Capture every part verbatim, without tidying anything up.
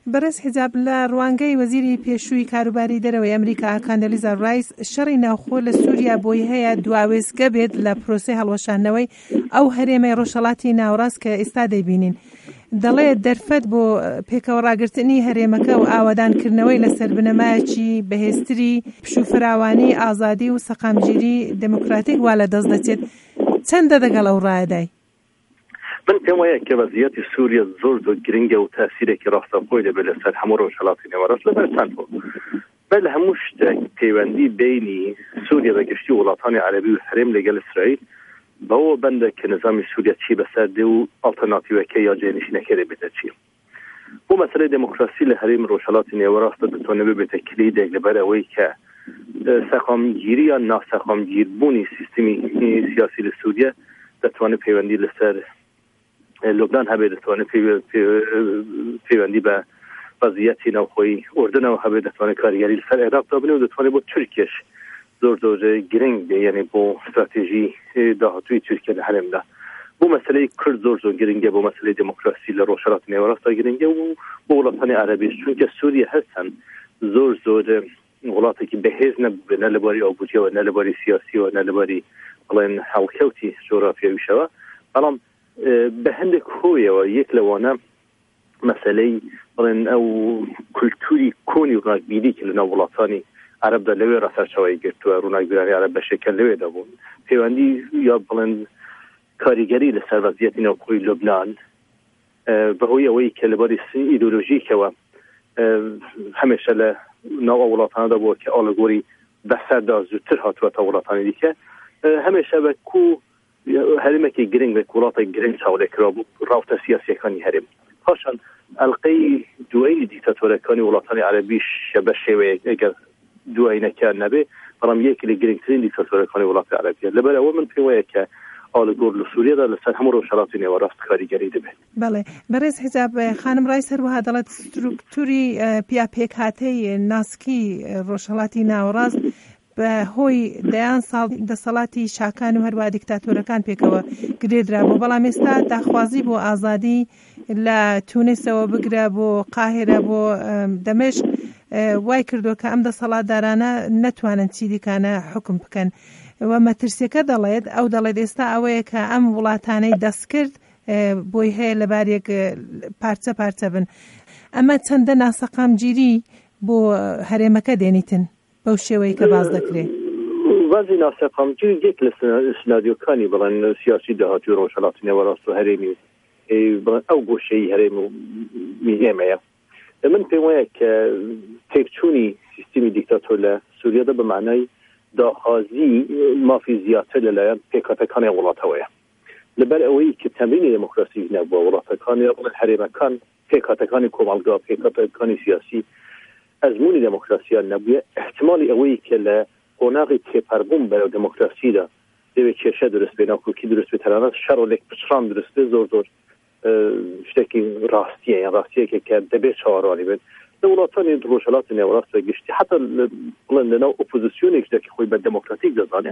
بەرز حیجاب لە ڕوانگەی وەزیری پێشووی کاروباری دەرەوەی ئەمریکا کاندەلیزا ڕایس شەڕی ناوخۆ لە سووریا بۆی هەیە دواوێزگە بێت لە پرۆسەی هەڵوەشاندنەوەی ئەو هەرێمەی ڕۆژهەڵاتی ناوەڕاست کە ئێستا دەیبینین. دەڵێ دەرفەت بۆ پێکەوە ڕاگررتنی هەرێمەکە و ئاوادانکردنەوەی لەسەر بنەمایەکی بەهێزتری پشوفراوانی ئازادی و سەقامگیری دموکراتیک وا لە دەست دەچێت. چەندە دەگەڵ ئەو ڕایەدای؟ من پێم وایە کە وەزعیەتی سووریا زۆر زۆر گرنگە و تاسیرێکی ڕاستەوخۆی دەبێت لەسەر هەموو ڕۆژهەڵاتی نێوەڕاست لەبەر چەند بۆ بەل هەموو شتێک پەیوەندی بینی سووریا بەگشتی وڵاتانی عەرەبی و هەرێم لەگەڵ ئیسرائیل بەوە بەندە کە نظامی سووریا چی بەسەر دێ و ئالتەرناتیڤەکەی یا جێنشینەکەی دەبێتە چی. بۆ مەسەلەی دموکراسی لە هەرێم ڕۆژهەڵاتی نێوەڕاستە دەتوانێت ببێتە کلیدێک لەبەر ئەوەی کە سەقامگیری یان ناسەقامگیربوونی سیستمی سیاسی لە سووریا دەتوانێت پەیوەندی لەسەر لوبنان هەبێت، دەتوانێت پەیوەندی بە وەزعیەتی ناوخۆی ئوردنەوە هەبێت، دەتوانێت کاریگەری لەسەر عێراقدا بنێت و دەتوانێت بۆ تورکیەش زۆر زۆر گرنگ بێ، یعنی بۆ استراتێژی داهاتووی تورکیا لە هەرێمدا. بۆ مەسەلەی کورد زۆر زۆر گرنگە، بۆ مەسەلەی دموکراسی لە ڕۆژهەڵاتی نێوەڕاستدا گرنگە و بۆ وڵاتانی عەرەبیش، چونکە سووریا هەستن زۆر زۆر وڵاتێکی بەهێز نەبێ، نە لەباری ئابووریەوە، نە لەباری سیاسیەوە، نە لەباری بڵێن هەڵکەوتی جۆغرافیاویشەوە، بەڵام بە هەندێک هۆیەوە یەک لەوانە مەسەلەی بڵێن ئەو کولتوری کۆنی و ڕاکبیری کە لەناو وڵاتانی عەرەبدا لەوێ ڕەسەرچەوەی گرتووە، ڕووناکبیرانی عەرەب بەشێکە لەوێدا بوون، پەیوەندی یا بڵێن کاریگەری لەسەر وەزعیەتی ناوخۆی لوبنان بەهۆی ئەوەی کە لەباری ئیدۆلۆژیکەوە هەمیشە لە ناو ئەو وڵاتانەدا بووە کە ئاڵەگۆری بەسەردا زووتر هاتووە تا وڵاتانی دیکە، هەمیشە بە کو هەرێمێکی گرنگ بە وڵاتێک گرنگ چاوەڕێکرا بوو ڕاوتە سیاسیەکانی هەرێم. پاشان ئەڵقەی دوایی دیکتاتۆرەکانی وڵاتانی عەرەبیش بە شێوەیەک ئەگەر دوایینەکان نەبێ، بەڵام یەکی لە گرنگترین دیکتاتۆرەکانی وڵاتی عەرەبیە. لەبەر ئەوە من پێم وایە کە ئاڵەگۆر لە سووریادا لەسەر هەموو ڕۆژهەڵاتی نێوەڕاست کاریگەری دەبێت. بەڵێ بەڕێز حیجاب خانم ڕایس هەروەها دەڵێت ستروکتوری پیاپێکهاتەی ناسکی ڕۆژهەڵاتی ناوەڕاست بە هۆی دەیان ساڵ دەسەڵاتی شاکان و هەروە دیکتاتۆرەکان پێکەوە گرێدرا بوو، بەڵام ئێستا داخوازی بۆ ئازادی لە تونسەوە بگرە بۆ قاهرە بۆ دەمەشق وای کردو کە ئەم دەسەڵاتدارانە نەتوانن چی دیکانە حکم بکەن و مەترسیەکە دەڵێت ئەو دەڵێت ئێستا ئەوەیە کە ئەم وڵاتانەی دەست کرد بۆی هەیە لەبارێک پارچە پارچە بن. ئەمە چەندە ناسەقامگیری بۆ هەرێمەکە دێنیتن بەو شێوەیە کە باز دەکرێت؟ وەزی ناسەقامگیر یەک لە سناریۆکانی بڵێن سیاسی داهاتووی ڕۆژهەڵاتی نێوەڕاست و هەرێمی ئەو گۆشەی هەرێم و ئێمەیە. من پێم وایە کە تێکچوونی سیستمی دیکتاتۆر لە سووریادا بە معنای داخوازی مافی زیاتر لەلایەن پێکهاتەکانی وڵاتەوەیە، لەبەر ئەوەی کە تەمرینی دموکراسی نەبووە وڵاتەکانی بڵێن هەرێمەکان پێکهاتەکانی کۆمەڵگا پێکهاتەکانی سیاسی ئەزموونی دموکراسیان نەبووە، احتمالی ئەوەی کە لە قۆناغی تێپەڕبوون بەرەو دموکراسیدا دەوێت کێشە دروست بێ، ناوکۆکی دروست بێت، تەنانەت شەڕ و لێک پچڕان دروست بێت، زۆر زۆر شتێکی ڕاستیە یان ڕاستیەکە کە دەبێت چاوەڕوانی بێت لە وڵاتانی ڕۆژهەڵاتی نێوەڕاست گشتی حتا بڵێن لەناو ئۆپۆزیسیۆنێکداکە خۆی بە دموکراتیک دەزانێت.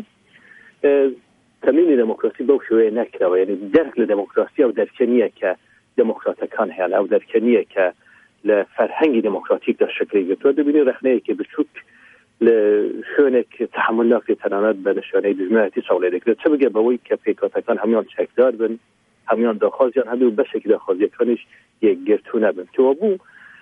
تەمرینی دموکراسی بەو شێوەیە نەکراوە، یعنی دەرک لە دموکراسی ئەو دەرکە نییە کە دموکراتەکان هەیە، ئەو دەرکە نییە کە لە فەرهەنگی دموکراتیکدا شکلی گرتووە. دەبینی ڕێخنەیەکی بچووک لە شوێنێک تەحمل ناکرێت تەنانەت بە نشانەی دژمنایەتی چاوەڕێ دەکرێت، چه بگە بەوەی کە پێکهاتەکان هەمیان چەکدار بن، هەمیان داخوازیان هەبێ و بەشێکی داخوازیەکانیش یەکگرتوو نەبن. کەوە بوو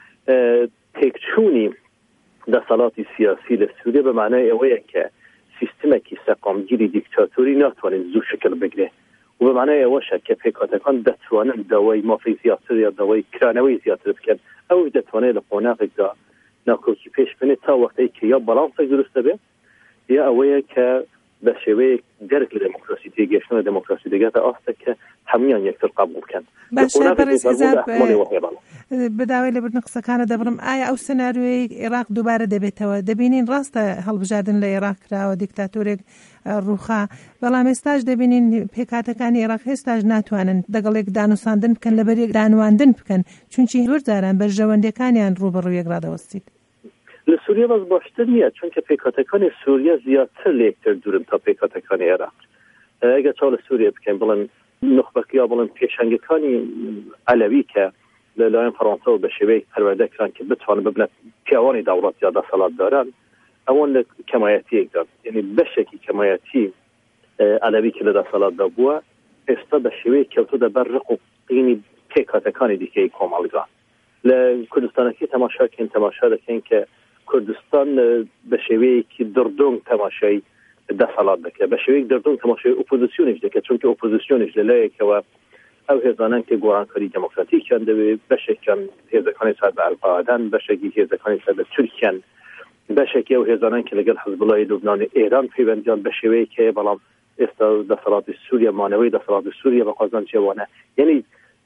تێکچوونی دەسەڵاتی سیاسی لە سووریا بە معنای ئەوەیە کە سیستمێکی سەقامگیری دیکتاتۆری ناتوانێت زوو شکل بگرێت و بە معنای ئەوەشە کە پێکهاتەکان دەتوانن داوای مافی زیاتر یا داوای کرانەوەی زیاتر بکەن، ئەو دەتوانێت لە قۆناغێکدا ناکۆکی پێش بنێت تا وەختەی کە یا بەڵانسێک دروستە بێت یا ئەوەیە کە بە شێوەیە دەرک لە دموکراسی تێگەشتن لە دموکراسی دەگاتە ئاستە کە هەمویان یەکتر قبول بکەن. باشە بەڕێز حیجاب بەداوای لەبردن قسەکانە دەبڕم، ئایا ئەو سناریۆی عێراق دووبارە دەبێتەوە؟ دەبینین ڕاستە هەڵبژاردن لە عێراق کراوە، دیکتاتۆرێک ڕووخا، بەڵام ئێستاش دەبینین پێکهاتەکانی عێراق هێستاش ناتوانن دەگەڵێک دانوساندن بکەن، لەبەرێک دانواندن بکەن، چونکی زۆر جاران بەرژەوەندەکانیان ڕوبەڕوویەک ڕادەوەستیت. لە سووریا باز باشتر نییە، چونکە پێکهاتەکانی سووریا زیاتر لە یەکتر دوورن تا پێکهاتەکانی عێراق. ئەگەر چاو لە سووریا بکەین بڵێن نخبەکە یا بڵێن پێشەنگەکانی عەلەوی کە لەلایەن فەڕەنسا بە شێوەیەک پەروەردەکران کە بتوانن ببنە پیاوانی دەوڵەت یا دەسەڵاتداران ئەوان لە کەمایەتیەکدا یعنی بەشێکی کەمایەتی ئەلەوی کە لە دەسەڵاتدا بووە ئێستا بە شێوەیەک کەوتووە بەر ڕق و قینی پێکهاتەکانی دیکەی کۆمەڵگا لە کوردستانەکەی تەماشاکەین تەماشا دەکەین کە کوردستان بە شێوەیەکی دڕدۆنگ تەماشای دەسەڵات دەکرێت بە شێوەیەک دڕدۆنگ تەماشای ئۆپۆزیسیۆنیش دەکرێت چونکە ئۆپۆزیسیۆنیش لەلایەکەوە ئەو هێزانان کە گۆڕانکاری دموکراتیکیان دەوێت بەشێکیان هێزەکانی سەر بە ئەلقاعدان بەشێکی هێزەکانی سەر بە تورکیان بەشێکی ئەو هێزانان کە لەگەڵ حزبڵای لوبنانی ئێران پەیوەندیان بە شێوەیەک هەیە بەڵام ئێستا دەسەڵاتی سووریا مانەوەی دەسەڵاتی سووریا بە قازان چێوانە یعنی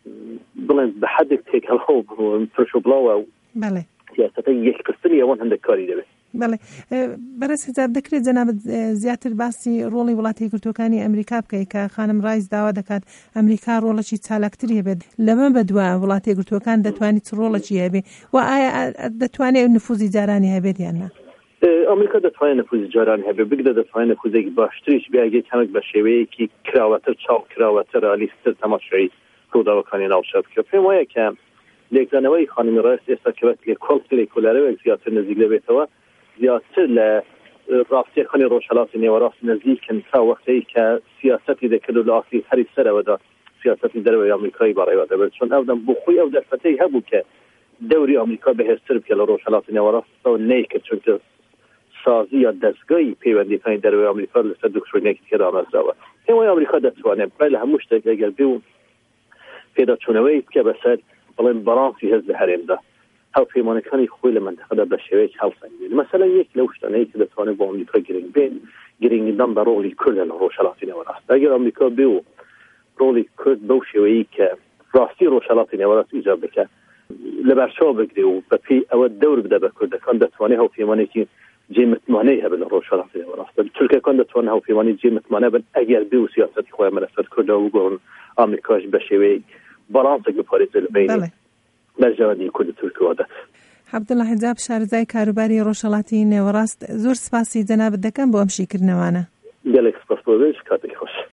بڵێن بە حدێک تێکەڵەو پرش و بڵاوە و سیاسەتە یەککردنی ئەوان هەندێک کاری دەبێت. بەڵێ بەرەس حجاب دەکرێت جەنابەت زیاتر باسی ڕۆڵی وڵاتی یەکگرتووەکانی ئەمریکا بکەیت کە خانم ڕایس داوا دەکات ئەمریکا ڕۆڵەکی چالاکتری هەبێت لەمە بەدووە وڵاتی یەکگرتووەکان دەتوانێت ڕۆڵەکی هەبێت و ئایا دەتوانێت نفوذی جارانی هەبێت یان نا؟ ئەمریکا دەتوانێت نفوذی جارانی هەبێت بگرە دەتوانێت نفوذێکی باشتریش بیاگەیت هەمێک بە شێوەیەکی کراوەتر چاڵ کراوەتر ئالیستر تەماشای ڕووداوەکانی ناوچە بکە. پێم وایە کە لێکدانەوەی خانمی ڕایس ئێستا کەوێت لێ کۆڵ لێکۆلەرەوەک زیاتر نزیک دەبێتەوە زیاتر لە ڕاستیەکانی ڕۆژهەڵاتی نێوەڕاست نزیکن تا وەختەی کە سیاسەتی دەکرد و لە ئاخری هەری سەرەوەدا سیاسەتی دەرەوەی ئەمریکای بەڕێوە دەبێت چون ئەودەم بۆ خۆی ئەو دەرفەتەی هەبوو کە دەوری ئەمریکا بەهێزتر بکە لە ڕۆژهەڵاتی نێوەڕاستەوە نەیکرد چونکە سازی یا دەستگای پەیوەندیەکانی دەرەوەی ئەمریکا لەسەر دکتۆرینێکی تێدا ئاماژراوە. پێم وایە ئەمریکا دەتوانێت بەل هەموو شتێک ئەگەر بێ و پێداچوونەوەی بکە بەسەر بڵێن بەڵانسی هەز لە هەرێمدا هاوپەیمانەکانی خۆی لە منتەقەدا بە شێوەیەک هەڵسەنگێت. مەسەلەن یەک لەو شتانەی کە دەتوانێت بۆ ئەمریکا گرنگ بێت گرنگیدان بە ڕۆڵی کوردە لە ڕۆژهەڵاتی نێوەڕاست. ئەگەر ئەمریکا بێ و ڕۆڵی کورد بەو شێوەیەی کە ڕاستی ڕۆژهەڵاتی نێوەڕاست ئیجاب بکە لەبەرچاو بگرێ و بەپێی ئەوە دەور بدە بە کوردەکان دەتوانێت هاوپەیمانێکی جێمتمانەی هەبێت لە ڕۆژهەڵاتی نێوەڕاست. تورکەکان دەتوانێت هاوپەیمانی جێمتمانە بن ئەگەر بێ و سیاسەتی خۆیان بەسەر کوردەوە بگۆڕن ئەمریکاش بە شێوەیەک بەڵانسێک بپارێزێت لە بینی بەرژەوەندی کورد و تورکیەوەدا. عەبدوڵڵا حجاب شارەزای کاروباری ڕۆژهەڵاتی نێوەڕاست زۆر سپاسی جەنابەت دەکەم بۆ ئەم شیکردنەوانە. گەلێک سپاس بۆ بێژ کاتێکی خۆش.